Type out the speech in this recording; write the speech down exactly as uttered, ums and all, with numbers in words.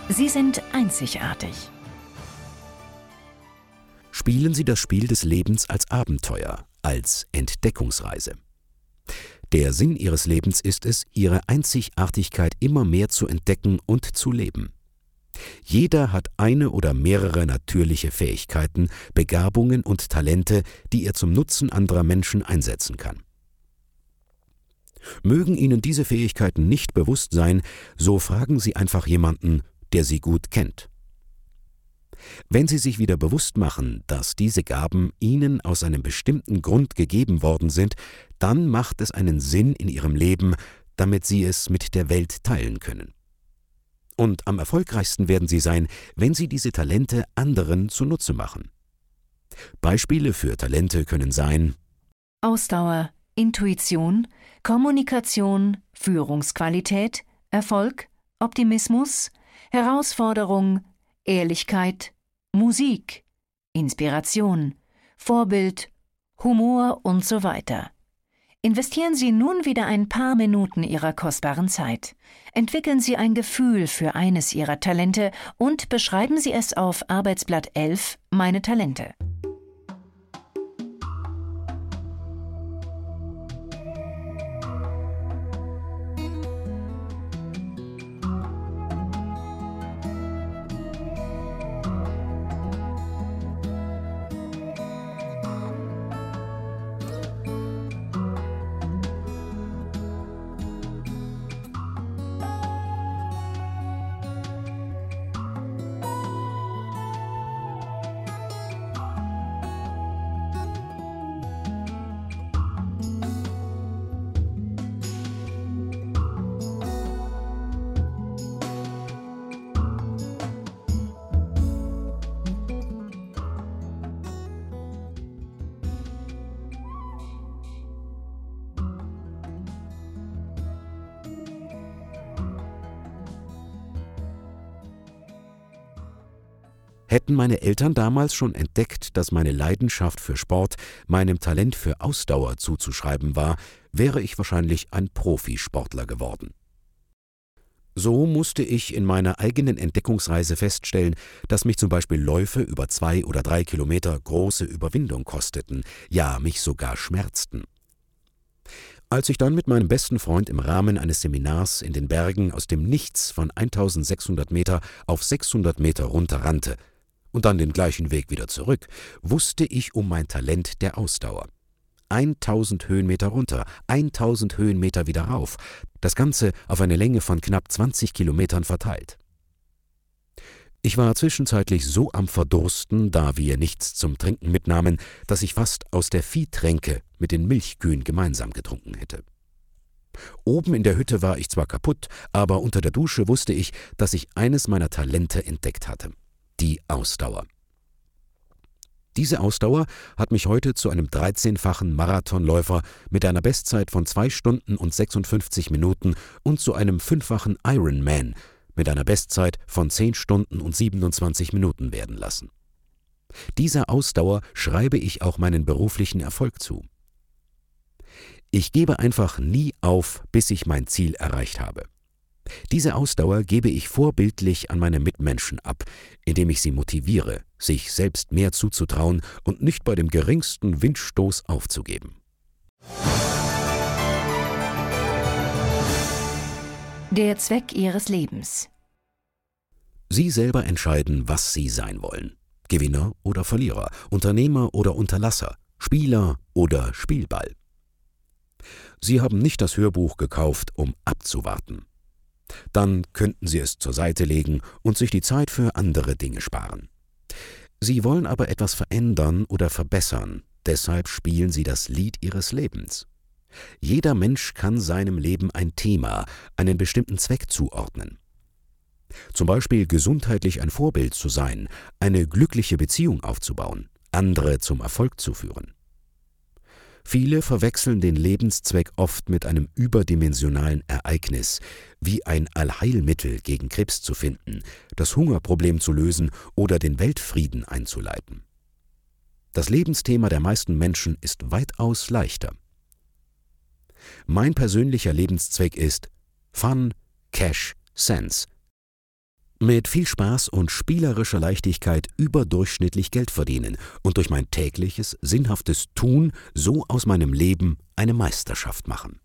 Sie sind einzigartig. Spielen Sie das Spiel des Lebens als Abenteuer, als Entdeckungsreise. Der Sinn Ihres Lebens ist es, Ihre Einzigartigkeit immer mehr zu entdecken und zu leben. Jeder hat eine oder mehrere natürliche Fähigkeiten, Begabungen und Talente, die er zum Nutzen anderer Menschen einsetzen kann. Mögen Ihnen diese Fähigkeiten nicht bewusst sein, so fragen Sie einfach jemanden, der sie gut kennt. Wenn Sie sich wieder bewusst machen, dass diese Gaben Ihnen aus einem bestimmten Grund gegeben worden sind, dann macht es einen Sinn in Ihrem Leben, damit Sie es mit der Welt teilen können. Und am erfolgreichsten werden Sie sein, wenn Sie diese Talente anderen zunutze machen. Beispiele für Talente können sein: Ausdauer, Intuition, Kommunikation, Führungsqualität, Erfolg, Optimismus, Herausforderung, Ehrlichkeit, Musik, Inspiration, Vorbild, Humor und so weiter. Investieren Sie nun wieder ein paar Minuten Ihrer kostbaren Zeit. Entwickeln Sie ein Gefühl für eines Ihrer Talente und beschreiben Sie es auf Arbeitsblatt elf Meine Talente. Hätten meine Eltern damals schon entdeckt, dass meine Leidenschaft für Sport meinem Talent für Ausdauer zuzuschreiben war, wäre ich wahrscheinlich ein Profisportler geworden. So musste ich in meiner eigenen Entdeckungsreise feststellen, dass mich zum Beispiel Läufe über zwei oder drei Kilometer große Überwindung kosteten, ja mich sogar schmerzten. Als ich dann mit meinem besten Freund im Rahmen eines Seminars in den Bergen aus dem Nichts von eintausendsechshundert Meter auf sechshundert Meter runterrannte und dann den gleichen Weg wieder zurück, wusste ich um mein Talent der Ausdauer. eintausend Höhenmeter runter, eintausend Höhenmeter wieder rauf, das Ganze auf eine Länge von knapp zwanzig Kilometern verteilt. Ich war zwischenzeitlich so am Verdursten, da wir nichts zum Trinken mitnahmen, dass ich fast aus der Viehtränke mit den Milchkühen gemeinsam getrunken hätte. Oben in der Hütte war ich zwar kaputt, aber unter der Dusche wusste ich, dass ich eines meiner Talente entdeckt hatte: die Ausdauer. Diese Ausdauer hat mich heute zu einem dreizehnfachen Marathonläufer mit einer Bestzeit von zwei Stunden und sechsundfünfzig Minuten und zu einem fünffachen Ironman mit einer Bestzeit von zehn Stunden und siebenundzwanzig Minuten werden lassen. Dieser Ausdauer schreibe ich auch meinen beruflichen Erfolg zu. Ich gebe einfach nie auf, bis ich mein Ziel erreicht habe. Diese Ausdauer gebe ich vorbildlich an meine Mitmenschen ab, indem ich sie motiviere, sich selbst mehr zuzutrauen und nicht bei dem geringsten Windstoß aufzugeben. Der Zweck Ihres Lebens. Sie selber entscheiden, was Sie sein wollen. Gewinner oder Verlierer, Unternehmer oder Unterlasser, Spieler oder Spielball. Sie haben nicht das Hörbuch gekauft, um abzuwarten. Dann könnten Sie es zur Seite legen und sich die Zeit für andere Dinge sparen. Sie wollen aber etwas verändern oder verbessern, deshalb spielen Sie das Lied Ihres Lebens. Jeder Mensch kann seinem Leben ein Thema, einen bestimmten Zweck zuordnen. Zum Beispiel gesundheitlich ein Vorbild zu sein, eine glückliche Beziehung aufzubauen, andere zum Erfolg zu führen. Viele verwechseln den Lebenszweck oft mit einem überdimensionalen Ereignis, wie ein Allheilmittel gegen Krebs zu finden, das Hungerproblem zu lösen oder den Weltfrieden einzuleiten. Das Lebensthema der meisten Menschen ist weitaus leichter. Mein persönlicher Lebenszweck ist Fun, Cash, Sense. Mit viel Spaß und spielerischer Leichtigkeit überdurchschnittlich Geld verdienen und durch mein tägliches, sinnhaftes Tun so aus meinem Leben eine Meisterschaft machen.